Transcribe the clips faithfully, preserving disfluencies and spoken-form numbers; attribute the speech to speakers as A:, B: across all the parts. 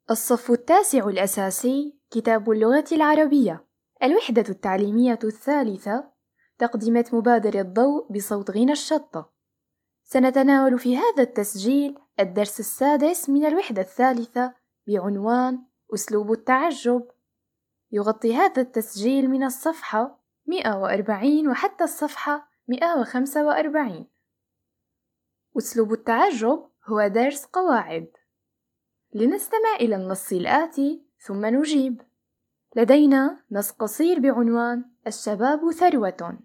A: الصف التاسع الأساسي كتاب اللغة العربية، الوحدة التعليمية الثالثة، تقدمة مبادرة الضوء بصوت غنى الشطة. سنتناول في هذا التسجيل الدرس السادس من الوحدة الثالثة بعنوان أسلوب التعجب. يغطي هذا التسجيل من الصفحة مئة وأربعين وحتى الصفحة مئة وخمسة وأربعين. أسلوب التعجب هو درس قواعد. لنستمع إلى النص الآتي ثم نجيب. لدينا نص قصير بعنوان الشباب ثروة.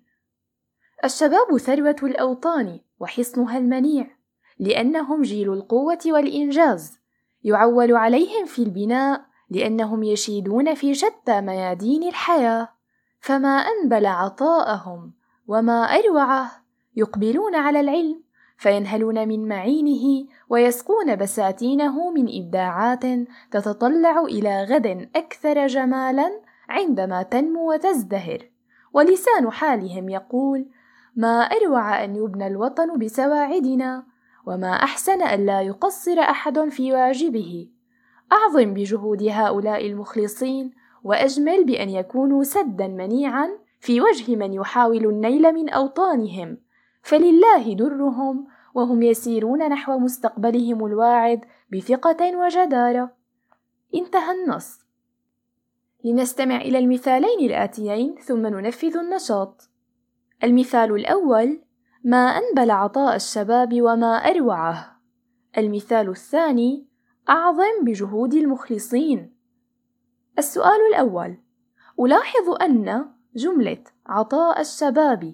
A: الشباب ثروة الأوطان وحصنها المنيع، لأنهم جيل القوة والإنجاز، يعول عليهم في البناء لأنهم يشيدون في شتى ميادين الحياة، فما أنبل عطاءهم وما أروعه. يقبلون على العلم فينهلون من معينه ويسقون بساتينه من إبداعات تتطلع إلى غد أكثر جمالا عندما تنمو وتزدهر. ولسان حالهم يقول: ما أروع أن يبنى الوطن بسواعدنا، وما أحسن أن لا يقصر أحد في واجبه. أعظم بجهود هؤلاء المخلصين، وأجمل بأن يكونوا سدا منيعا في وجه من يحاول النيل من أوطانهم، فلله درهم وهم يسيرون نحو مستقبلهم الواعد بثقة وجدارة. انتهى النص. لنستمع إلى المثالين الآتيين ثم ننفذ النشاط. المثال الأول: ما أنبل عطاء الشباب وما أروعه. المثال الثاني: أعظم بجهود المخلصين. السؤال الأول: ألاحظ أن جملة عطاء الشباب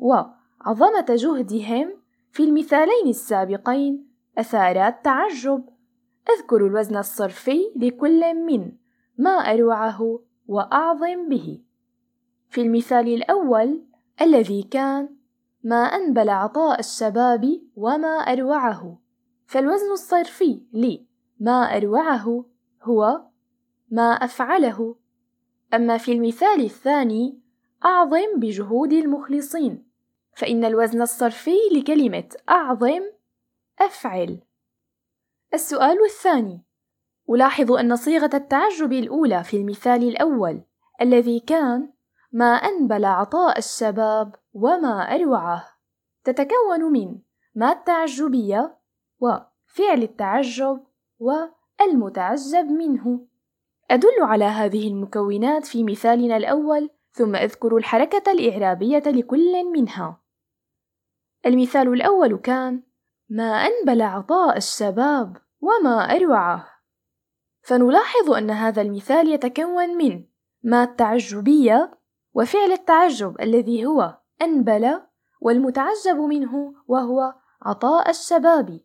A: وعظمة جهدهم في المثالين السابقين أثارت تعجب. أذكر الوزن الصرفي لكل من ما أروعه وأعظم به. في المثال الأول الذي كان ما أنبل عطاء الشباب وما أروعه، فالوزن الصرفي لما أروعه هو ما أفعله. أما في المثال الثاني أعظم بجهود المخلصين، فإن الوزن الصرفي لكلمة أعظم أفعل. السؤال الثاني: ألاحظ أن صيغة التعجب الأولى في المثال الأول الذي كان ما أنبل عطاء الشباب وما أروعه تتكون من ما التعجبية وفعل التعجب والمتعجب منه. أدل على هذه المكونات في مثالنا الأول، ثم أذكر الحركة الإعرابية لكل منها. المثال الأول كان ما أنبل عطاء الشباب وما أروعه، فنلاحظ أن هذا المثال يتكون من ما التعجبية وفعل التعجب الذي هو أنبل، والمتعجب منه وهو عطاء الشباب.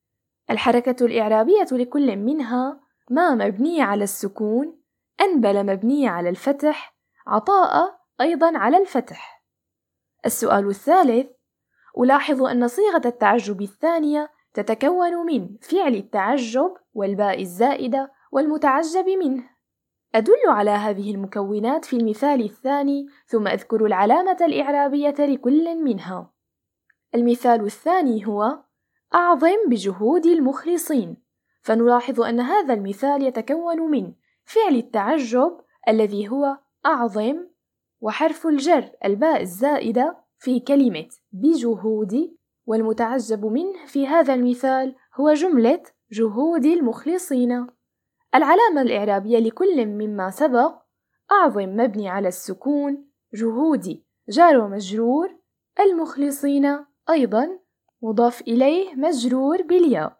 A: الحركة الإعرابية لكل منها: ما مبني على السكون، أنبل مبني على الفتح، عطاء أيضا على الفتح. السؤال الثالث: ألاحظ أن صيغة التعجب الثانية تتكون من فعل التعجب والباء الزائدة والمتعجب منه. أدل على هذه المكونات في المثال الثاني، ثم أذكر العلامة الإعرابية لكل منها. المثال الثاني هو أعظم بجهود المخلصين، فنلاحظ أن هذا المثال يتكون من فعل التعجب الذي هو أعظم، وحرف الجر الباء الزائدة في كلمة بجهود، والمتعجب منه في هذا المثال هو جملة جهود المخلصين. العلامة الإعرابية لكل مما سبق: أعظم مبني على السكون، جهودي جار ومجرور، المخلصين أيضا مضاف إليه مجرور بالياء.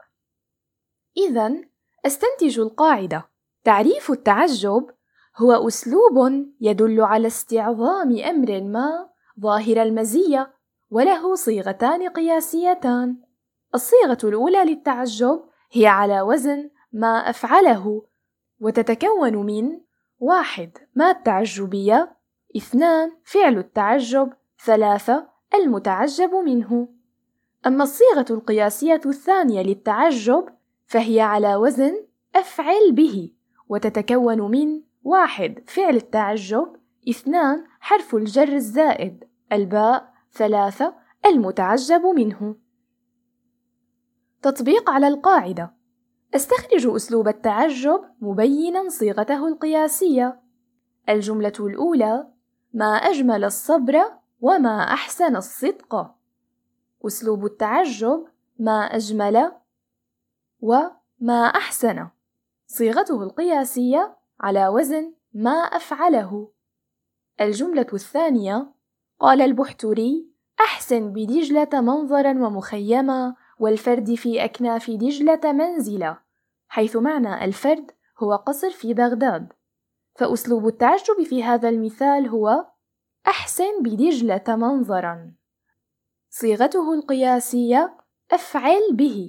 A: إذن أستنتج القاعدة: تعريف التعجب هو أسلوب يدل على استعظام أمر ما ظاهر المزية، وله صيغتان قياسيتان. الصيغة الأولى للتعجب هي على وزن ما أفعله، وتتكون من: واحد ما التعجبية، اثنان فعل التعجب، ثلاثة المتعجب منه. أما الصيغة القياسية الثانية للتعجب فهي على وزن أفعل به، وتتكون من: واحد فعل التعجب، اثنان حرف الجر الزائد الباء، ثلاثة المتعجب منه. تطبيق على القاعدة: أستخرج أسلوب التعجب مبيناً صيغته القياسية. الجملة الأولى: ما أجمل الصبر وما أحسن الصدق. أسلوب التعجب: ما أجمل وما أحسن. صيغته القياسية على وزن ما أفعله. الجملة الثانية: قال البحتري: أحسن بدجلة منظرا ومخيما، والفرد في أكناف دجلة منزلا، حيث معنى الفرد هو قصر في بغداد. فأسلوب التعجب في هذا المثال هو: أحسن بدجلة منظرا. صيغته القياسية: أفعل به.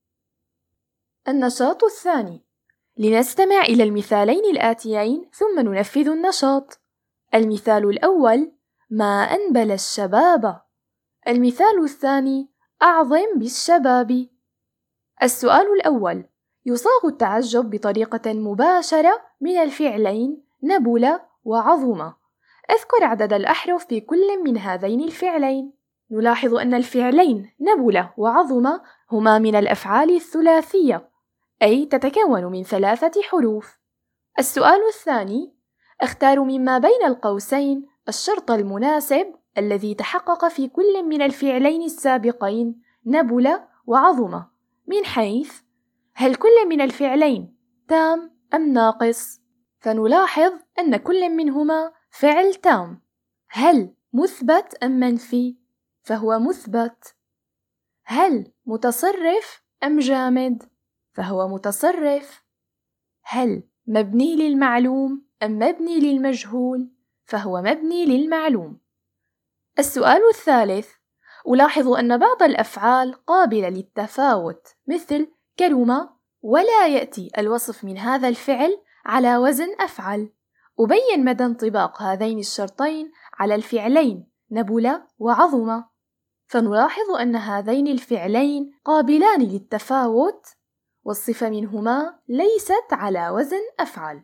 A: النشاط الثاني: لنستمع إلى المثالين الآتيين ثم ننفذ النشاط. المثال الأول: ما أنبل الشباب. المثال الثاني: أعظم بالشباب. السؤال الأول: يصاغ التعجب بطريقة مباشرة من الفعلين نبل وعظم. أذكر عدد الأحرف في كل من هذين الفعلين. نلاحظ أن الفعلين نبل وعظم هما من الأفعال الثلاثية، أي تتكون من ثلاثة حروف. السؤال الثاني: أختار مما بين القوسين الشرط المناسب الذي تحقق في كل من الفعلين السابقين نبل وعظم، من حيث هل كل من الفعلين تام أم ناقص؟ فنلاحظ أن كل منهما فعل تام. هل مثبت أم منفي؟ فهو مثبت. هل متصرف أم جامد؟ فهو متصرف. هل مبني للمعلوم أم مبني للمجهول؟ فهو مبني للمعلوم. السؤال الثالث: ألاحظ أن بعض الأفعال قابلة للتفاوت، مثل كرم، ولا يأتي الوصف من هذا الفعل على وزن أفعل. أبين مدى انطباق هذين الشرطين على الفعلين نبل وعظم. فنلاحظ أن هذين الفعلين قابلان للتفاوت، والصفة منهما ليست على وزن أفعل.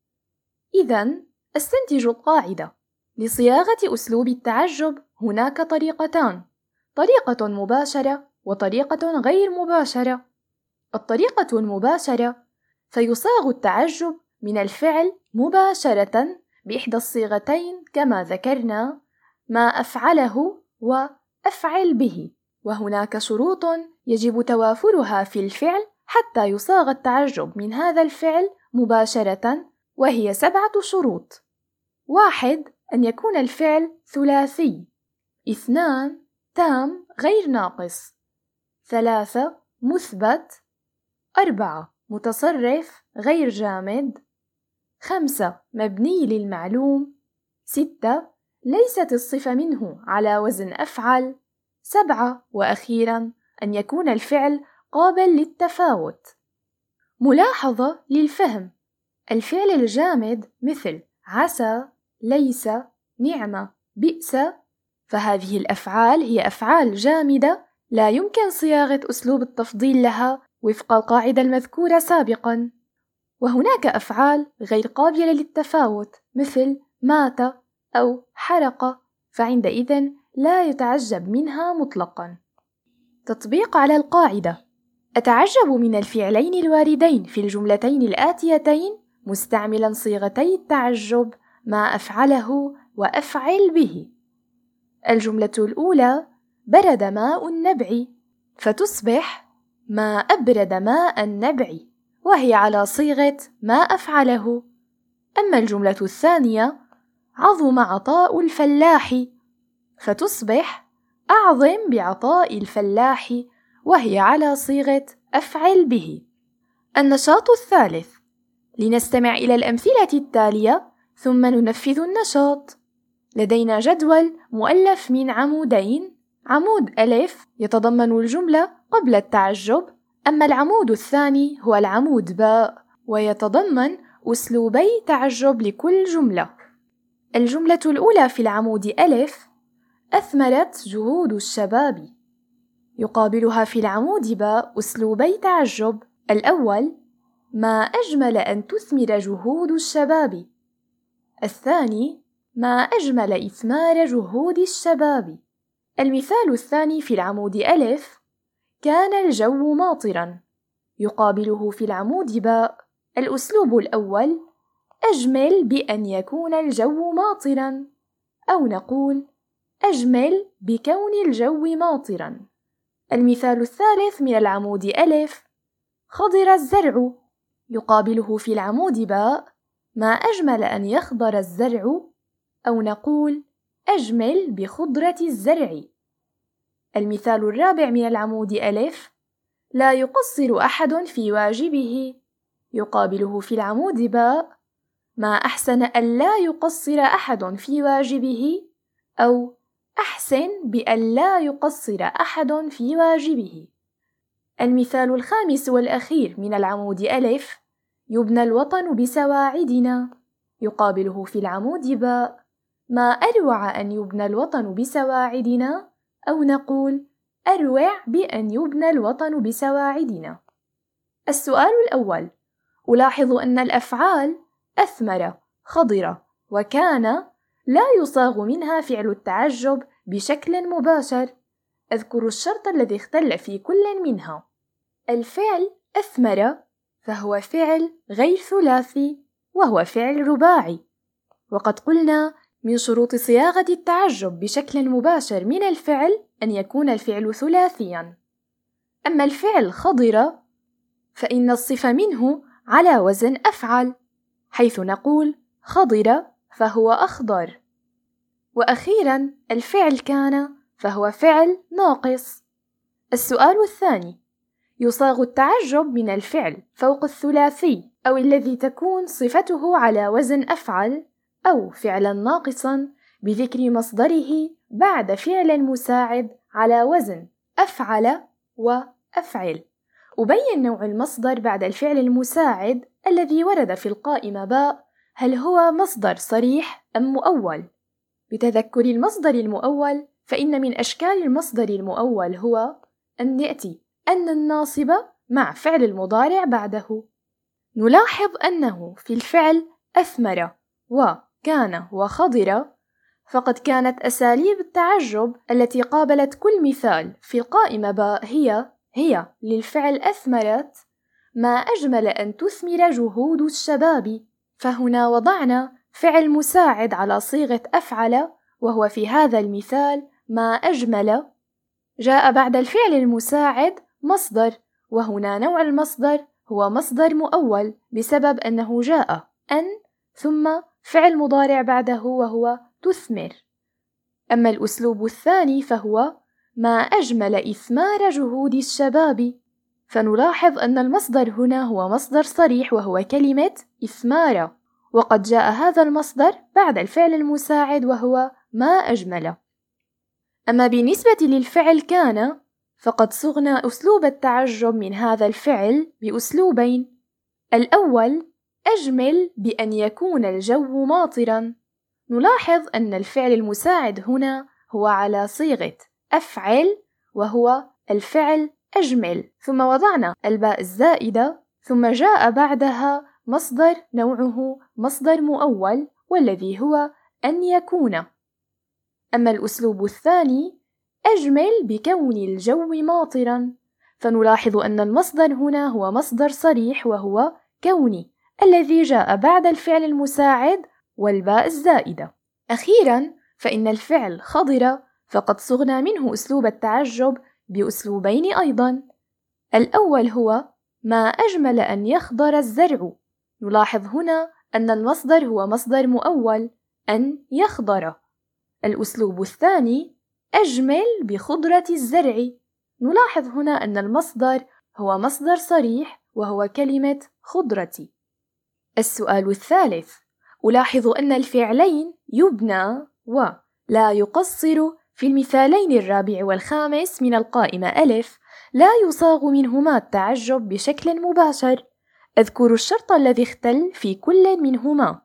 A: إذن استنتج القاعدة: لصياغة أسلوب التعجب هناك طريقتان، طريقة مباشرة وطريقة غير مباشرة. الطريقة المباشرة: فيصاغ التعجب من الفعل مباشرة بإحدى الصيغتين كما ذكرنا، ما أفعله وأفعل به، وهناك شروط يجب توافرها في الفعل حتى يصاغ التعجب من هذا الفعل مباشرة، وهي سبعة شروط. واحد: أن يكون الفعل ثلاثي. اثنان: تام غير ناقص. ثلاثة: مثبت. أربعة: متصرف غير جامد. خمسة: مبني للمعلوم. ستة: ليست الصفة منه على وزن أفعل. سبعة وأخيرا: أن يكون الفعل قابل للتفاوت. ملاحظة للفهم: الفعل الجامد مثل عسى، ليس، نعم، بئس، فهذه الأفعال هي أفعال جامدة لا يمكن صياغة أسلوب التفضيل لها وفق القاعدة المذكورة سابقا. وهناك أفعال غير قابلة للتفاوت مثل مات أو حرق، فعندئذ لا يتعجب منها مطلقا. تطبيق على القاعدة: أتعجب من الفعلين الواردين في الجملتين الآتيتين مستعملا صيغتي التعجب ما أفعله وأفعل به. الجملة الأولى: برد ماء النبع، فتصبح ما أبرد ماء النبع، وهي على صيغة ما أفعله. أما الجملة الثانية: عظم عطاء الفلاح، فتصبح أعظم بعطاء الفلاح، وهي على صيغة أفعل به. النشاط الثالث: لنستمع إلى الأمثلة التالية ثم ننفذ النشاط. لدينا جدول مؤلف من عمودين، عمود ألف يتضمن الجملة قبل التعجب، أما العمود الثاني هو العمود باء ويتضمن أسلوبي تعجب لكل جملة. الجملة الأولى في العمود ألف: أثمرت جهود الشباب. يقابلها في العمود باء أسلوبي تعجب. الأول: ما أجمل أن تثمر جهود الشباب. الثاني: ما أجمل إثمار جهود الشباب. المثال الثاني في العمود ألف: كان الجو ماطرا. يقابله في العمود باء. الأسلوب الأول: أجمل بأن يكون الجو ماطرا، أو نقول أجمل بكون الجو ماطرا. المثال الثالث من العمود ألف: خضر الزرع، يقابله في العمود باء: ما أجمل أن يخضر الزرع، أو نقول أجمل بخضرة الزرع. المثال الرابع من العمود ألف: لا يقصر أحد في واجبه، يقابله في العمود باء: ما أحسن أن لا يقصر أحد في واجبه، أو أحسن بأن لا يقصر أحد في واجبه. المثال الخامس والأخير من العمود ألف: يبنى الوطن بسواعدنا، يقابله في العمود باء: ما أروع أن يبنى الوطن بسواعدنا، أو نقول أروع بأن يبنى الوطن بسواعدنا. السؤال الأول: ألاحظ أن الأفعال أثمر، خضر، وكان لا يصاغ منها فعل التعجب بشكل مباشر. أذكر الشرط الذي اختل في كل منها. الفعل أثمر فهو فعل غير ثلاثي، وهو فعل رباعي، وقد قلنا من شروط صياغة التعجب بشكل مباشر من الفعل أن يكون الفعل ثلاثيا. أما الفعل خضر فإن الصفة منه على وزن أفعل، حيث نقول خضر فهو أخضر. وأخيرا الفعل كان فهو فعل ناقص. السؤال الثاني: يصاغ التعجب من الفعل فوق الثلاثي أو الذي تكون صفته على وزن أفعل أو فعلا ناقصا بذكر مصدره بعد فعل مساعد على وزن أفعل وأفعل. أبين نوع المصدر بعد الفعل المساعد الذي ورد في القائمة باء، هل هو مصدر صريح أم مؤول؟ بتذكر المصدر المؤول، فإن من أشكال المصدر المؤول هو أن يأتي أن الناصب مع فعل المضارع بعده. نلاحظ أنه في الفعل أثمر وكان وخضر فقد كانت أساليب التعجب التي قابلت كل مثال في القائمة باء هي هي للفعل أثمرت: ما أجمل أن تثمر جهود الشباب. فهنا وضعنا فعل مساعد على صيغة أفعل، وهو في هذا المثال ما أجمل. جاء بعد الفعل المساعد مصدر، وهنا نوع المصدر هو مصدر مؤول بسبب أنه جاء أن ثم فعل مضارع بعده وهو تثمر. أما الأسلوب الثاني فهو ما أجمل إثمار جهود الشباب، فنلاحظ أن المصدر هنا هو مصدر صريح وهو كلمة إثمار، وقد جاء هذا المصدر بعد الفعل المساعد وهو ما أجمل. أما بالنسبة للفعل كان فقد صغنا أسلوب التعجب من هذا الفعل بأسلوبين: الأول أجمل بأن يكون الجو ماطرا. نلاحظ أن الفعل المساعد هنا هو على صيغة أفعل وهو الفعل أجمل، ثم وضعنا الباء الزائدة، ثم جاء بعدها مصدر نوعه مصدر مؤول والذي هو أن يكون. أما الأسلوب الثاني أجمل بكون الجو ماطرا، فنلاحظ أن المصدر هنا هو مصدر صريح وهو كوني الذي جاء بعد الفعل المساعد والباء الزائدة. أخيرا فإن الفعل خضر فقد صغنا منه أسلوب التعجب بأسلوبين أيضا. الأول هو ما أجمل أن يخضر الزرع. نلاحظ هنا أن المصدر هو مصدر مؤول أن يخضر. الأسلوب الثاني أجمل بخضرة الزرع. نلاحظ هنا أن المصدر هو مصدر صريح وهو كلمة خضرة. السؤال الثالث: ألاحظ أن الفعلين يبنى ولا يقصر في المثالين الرابع والخامس من القائمة ألف لا يصاغ منهما التعجب بشكل مباشر. أذكر الشرط الذي اختل في كل منهما.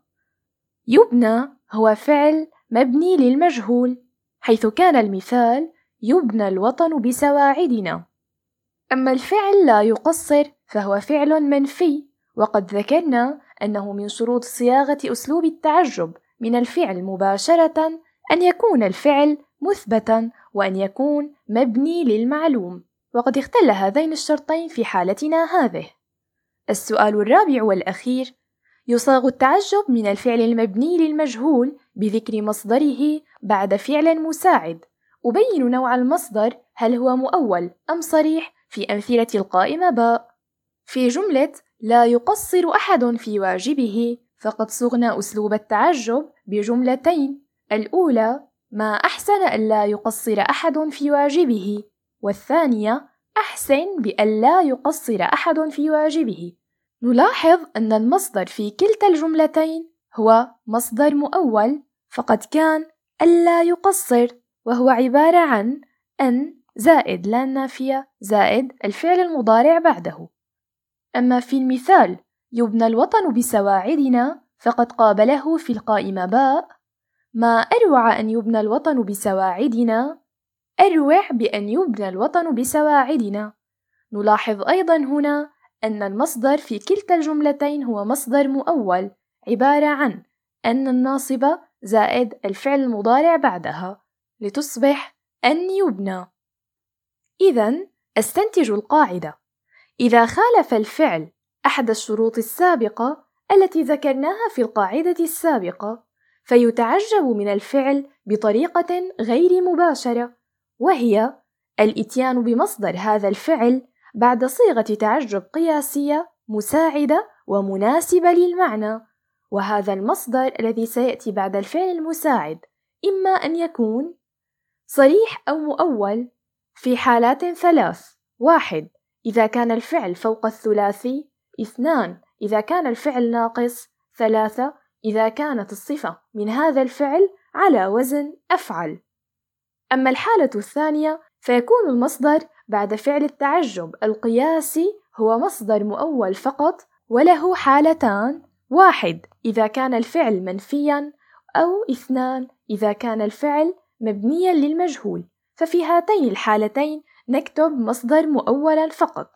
A: يبنى هو فعل مبني للمجهول، حيث كان المثال يبنى الوطن بسواعدنا. أما الفعل لا يقصر فهو فعل منفي، وقد ذكرنا أنه من شروط صياغة أسلوب التعجب من الفعل مباشرة أن يكون الفعل مثبتا وأن يكون مبني للمعلوم. وقد اختل هذين الشرطين في حالتنا هذه. السؤال الرابع والأخير: يصاغ التعجب من الفعل المبني للمجهول بذكر مصدره بعد فعل مساعد. أبين نوع المصدر، هل هو مؤول أم صريح، في أمثلة القائمة باء. في جملة لا يقصر أحد في واجبه فقد صغنا أسلوب التعجب بجملتين: الأولى ما أحسن ألا يقصر أحد في واجبه، والثانية أحسن بألا يقصر أحد في واجبه. نلاحظ أن المصدر في كلتا الجملتين هو مصدر مؤول، فقد كان ألا يقصر، وهو عبارة عن أن زائد لا نافية زائد الفعل المضارع بعده. أما في المثال يبنى الوطن بسواعدنا، فقد قابله في القائمة باء: ما أروع أن يبنى الوطن بسواعدنا، أروع بأن يبنى الوطن بسواعدنا. نلاحظ أيضا هنا أن المصدر في كلتا الجملتين هو مصدر مؤول، عبارة عن أن الناصبة زائد الفعل المضارع بعدها لتصبح أن يبنى. إذن أستنتج القاعدة: إذا خالف الفعل أحد الشروط السابقة التي ذكرناها في القاعدة السابقة، فيتعجب من الفعل بطريقة غير مباشرة، وهي الإتيان بمصدر هذا الفعل بعد صيغة تعجب قياسية مساعدة ومناسبة للمعنى. وهذا المصدر الذي سيأتي بعد الفعل المساعد إما أن يكون صريح أو مؤول في حالات ثلاث: واحد، إذا كان الفعل فوق الثلاثي، اثنان، إذا كان الفعل ناقص، ثلاثة، إذا كانت الصفة من هذا الفعل على وزن أفعل. أما الحالة الثانية فيكون المصدر بعد فعل التعجب القياسي هو مصدر مؤول فقط، وله حالتان: واحد، إذا كان الفعل منفيا، أو اثنان، إذا كان الفعل مبنيا للمجهول. ففي هاتين الحالتين نكتب مصدر مؤولا فقط.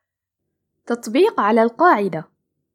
A: تطبيق على القاعدة: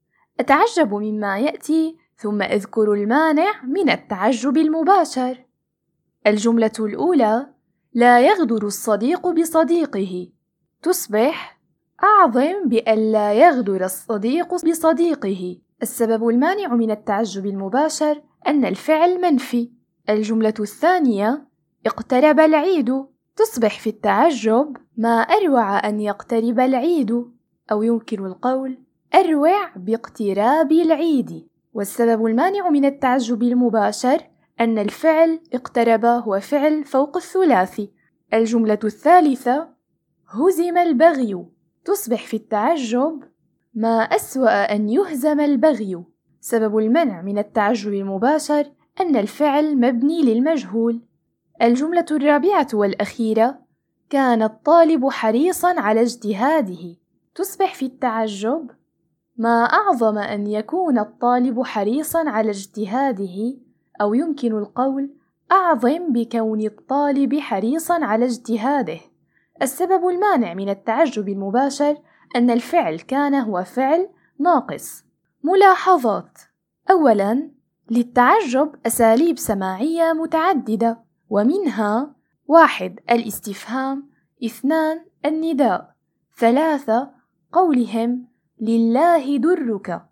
A: أتعجب مما يأتي ثم أذكر المانع من التعجب المباشر. الجملة الأولى: لا يغدر الصديق بصديقه، تصبح أعظم بأن لا يغدر الصديق بصديقه. السبب المانع من التعجب المباشر أن الفعل منفي. الجملة الثانية: اقترب العيد، تصبح في التعجب ما أروع أن يقترب العيد، أو يمكن القول أروع باقتراب العيد. والسبب المانع من التعجب المباشر أن الفعل اقترب هو فعل فوق الثلاثي. الجملة الثالثة: هزم البغي، تصبح في التعجب ما أسوأ أن يهزم البغي. سبب المنع من التعجب المباشر أن الفعل مبني للمجهول. الجملة الرابعة والأخيرة: كان الطالب حريصا على اجتهاده، تصبح في التعجب ما أعظم أن يكون الطالب حريصا على اجتهاده، أو يمكن القول أعظم بكون الطالب حريصا على اجتهاده. السبب المانع من التعجب المباشر أن الفعل كان هو فعل ناقص. ملاحظات: أولاً، للتعجب أساليب سماعية متعددة، ومنها: واحد، الاستفهام، اثنان، النداء، ثلاثة، قولهم لله درك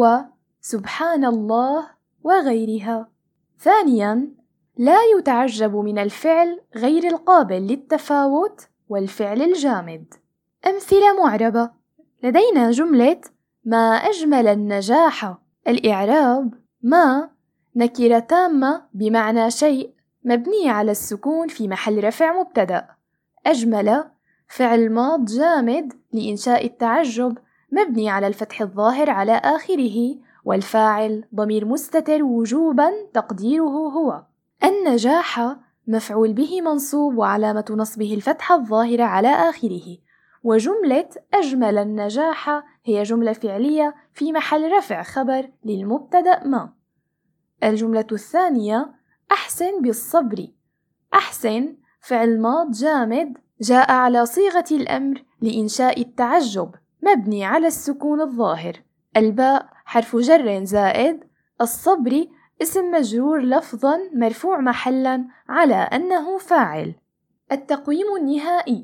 A: وسبحان الله وغيرها. ثانياً، لا يتعجب من الفعل غير القابل للتفاوت والفعل الجامد. أمثلة معربة: لدينا جملة ما أجمل النجاح. الإعراب: ما نكرة تامة بمعنى شيء مبني على السكون في محل رفع مبتدأ. أجمل فعل ماض جامد لإنشاء التعجب مبني على الفتح الظاهر على آخره، والفاعل ضمير مستتر وجوبا تقديره هو. النجاح مفعول به منصوب وعلامة نصبه الفتحة الظاهرة على آخره. وجملة أجمل النجاح هي جملة فعلية في محل رفع خبر للمبتدأ ما. الجملة الثانية: أحسن بالصبر. أحسن فعل ماض جامد جاء على صيغة الأمر لإنشاء التعجب مبني على السكون الظاهر. الباء حرف جر زائد. الصبر اسم مجرور لفظا مرفوع محلا على أنه فاعل. التقويم النهائي: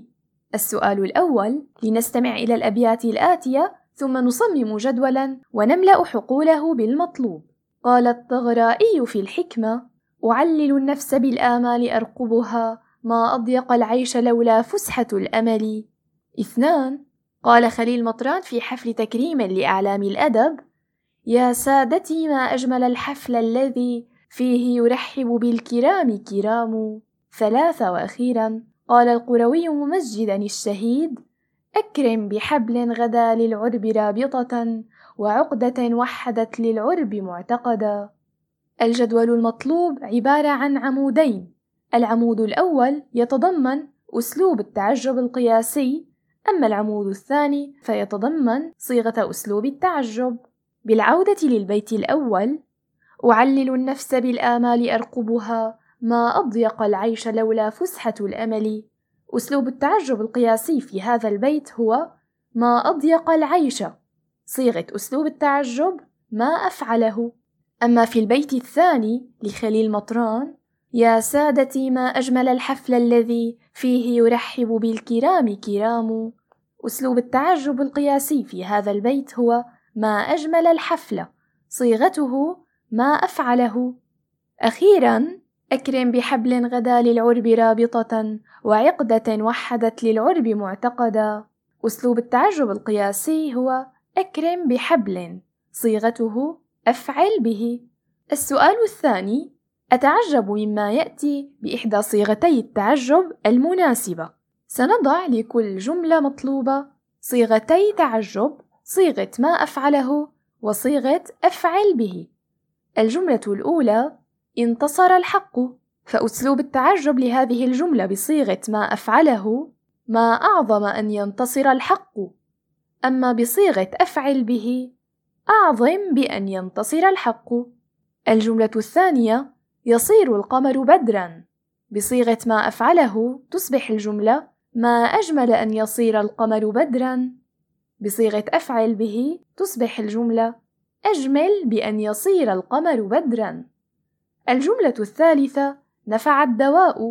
A: السؤال الأول، لنستمع إلى الأبيات الآتية ثم نصمم جدولا ونملأ حقوله بالمطلوب. قال الطغرائي في الحكمة: أعلل النفس بالآمال أرقبها، ما أضيق العيش لولا فسحة الأمل. اثنان، قال خليل مطران في حفل تكريم لأعلام الأدب: يا سادتي ما أجمل الحفل الذي فيه يرحب بالكرام كرام. ثلاثة وأخيرا، قال القروي ممجدا الشهيد: أكرم بحبل غدا للعرب رابطة، وعقدة وحدت للعرب معتقدا. الجدول المطلوب عبارة عن عمودين. العمود الأول يتضمن أسلوب التعجب القياسي، أما العمود الثاني فيتضمن صيغة أسلوب التعجب. بالعودة للبيت الأول: أعلل النفس بالآمال أرقبها، ما أضيق العيش لولا فسحة الأمل. أسلوب التعجب القياسي في هذا البيت هو ما أضيق العيش، صيغة أسلوب التعجب ما أفعله. أما في البيت الثاني لخليل مطران: يا سادتي ما أجمل الحفل الذي فيه يرحب بالكرام كرام، أسلوب التعجب القياسي في هذا البيت هو ما أجمل الحفل، صيغته ما أفعله. أخيرا: أكرم بحبل غدا للعرب رابطة، وعقدة وحدت للعرب معتقدا، أسلوب التعجب القياسي هو أكرم بحبل، صيغته أفعل به. السؤال الثاني: أتعجب مما يأتي بإحدى صيغتي التعجب المناسبة. سنضع لكل جملة مطلوبة صيغتي تعجب، صيغة ما أفعله وصيغة أفعل به. الجملة الأولى: انتصر الحق، فأسلوب التعجب لهذه الجملة بصيغة ما أفعله: ما أعظم أن ينتصر الحق. أما بصيغة أفعل به: أعظم بأن ينتصر الحق. الجملة الثانية: يصير القمر بدرا، بصيغة ما أفعله تصبح الجملة: ما أجمل أن يصير القمر بدرا. بصيغة أفعل به تصبح الجملة: أجمل بأن يصير القمر بدرا. الجملة الثالثة: نفع الدواء،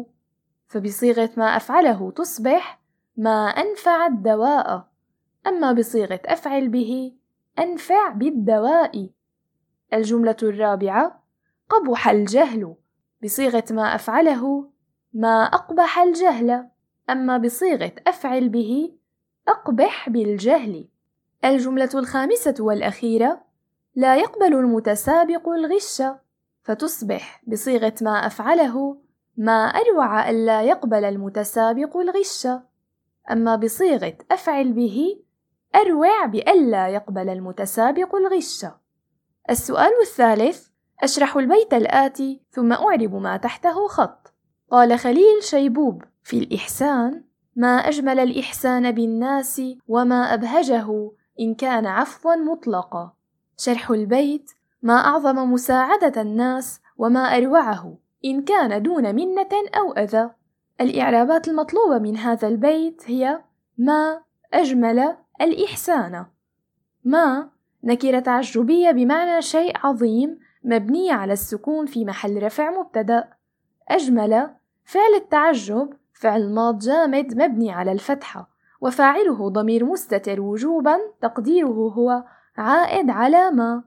A: فبصيغة ما أفعله تصبح: ما أنفع الدواء. أما بصيغة أفعل به: أنفع بالدواء. الجملة الرابعة: قبح الجهل، بصيغة ما أفعله: ما أقبح الجهل. أما بصيغة أفعل به: أقبح بالجهل. الجملة الخامسة والأخيرة: لا يقبل المتسابق الغش، فتصبح بصيغة ما أفعله: ما أروع ألا يقبل المتسابق الغش. أما بصيغة أفعل به: أروع بألا يقبل المتسابق الغش. السؤال الثالث: أشرح البيت الآتي ثم أعرب ما تحته خط. قال خليل شيبوب في الإحسان: ما أجمل الإحسان بالناس، وما أبهجه إن كان عفوا مطلقا. شرح البيت: ما أعظم مساعدة الناس، وما أروعه إن كان دون منة أو أذى. الإعرابات المطلوبة من هذا البيت هي: ما أجمل الإحسان. ما نكرة تعجبية بمعنى شيء عظيم مبنية على السكون في محل رفع مبتدأ. أجمل فعل التعجب فعل ماض جامد مبني على الفتحة، وفاعله ضمير مستتر وجوبا تقديره هو عائد على ما.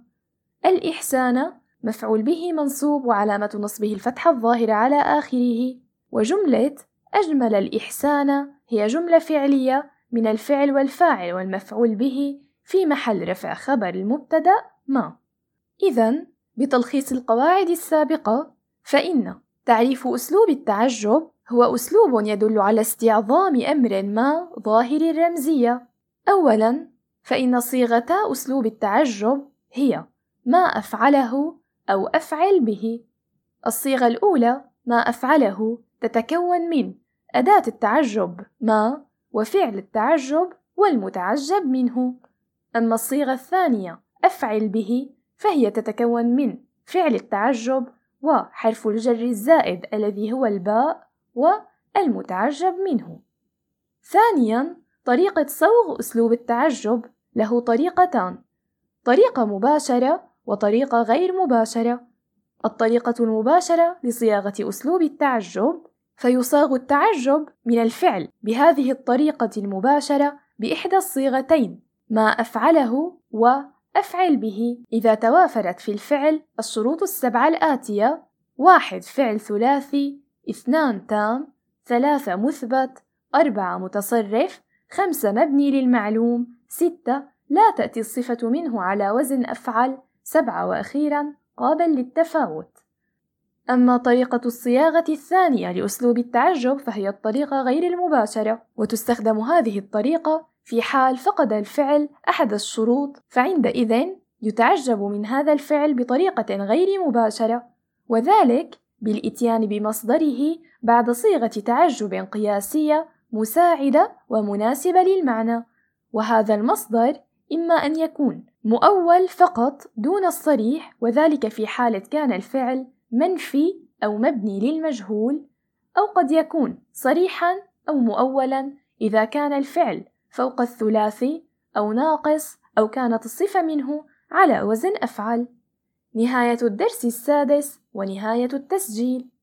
A: الإحسان مفعول به منصوب وعلامة نصبه الفتحة الظاهرة على آخره. وجملة أجمل الإحسان هي جملة فعلية من الفعل والفاعل والمفعول به في محل رفع خبر المبتدأ ما. إذن بتلخيص القواعد السابقة، فإن تعريف أسلوب التعجب هو أسلوب يدل على استعظام أمر ما ظاهر الرمزية. أولاً، فإن صيغتا أسلوب التعجب هي ما أفعله أو أفعل به. الصيغة الأولى ما أفعله تتكون من أداة التعجب ما وفعل التعجب والمتعجب منه. أما الصيغة الثانية أفعل به فهي تتكون من فعل التعجب وحرف الجر الزائد الذي هو الباء والمتعجب منه. ثانياً، طريقة صوغ أسلوب التعجب له طريقتان: طريقة مباشرة وطريقة غير مباشرة. الطريقة المباشرة لصياغة أسلوب التعجب فيصاغ التعجب من الفعل بهذه الطريقة المباشرة بإحدى الصيغتين: ما أفعله وأفعل به، إذا توافرت في الفعل الشروط السبعة الآتية: واحد فعل ثلاثي، اثنان تام، ثلاثة مثبت، أربعة متصرف، خمسة مبني للمعلوم، ستة لا تأتي الصفة منه على وزن أفعل، سبعة وأخيرا قابل للتفاوت. أما طريقة الصياغة الثانية لأسلوب التعجب فهي الطريقة غير المباشرة، وتستخدم هذه الطريقة في حال فقد الفعل أحد الشروط، فعندئذ يتعجب من هذا الفعل بطريقة غير مباشرة، وذلك بالإتيان بمصدره بعد صيغة تعجب قياسية مساعدة ومناسبة للمعنى، وهذا المصدر إما أن يكون مؤول فقط دون الصريح، وذلك في حالة كان الفعل منفي أو مبني للمجهول، أو قد يكون صريحا أو مؤولا إذا كان الفعل فوق الثلاثي أو ناقص أو كانت الصفة منه على وزن أفعل. نهاية الدرس السادس ونهاية التسجيل.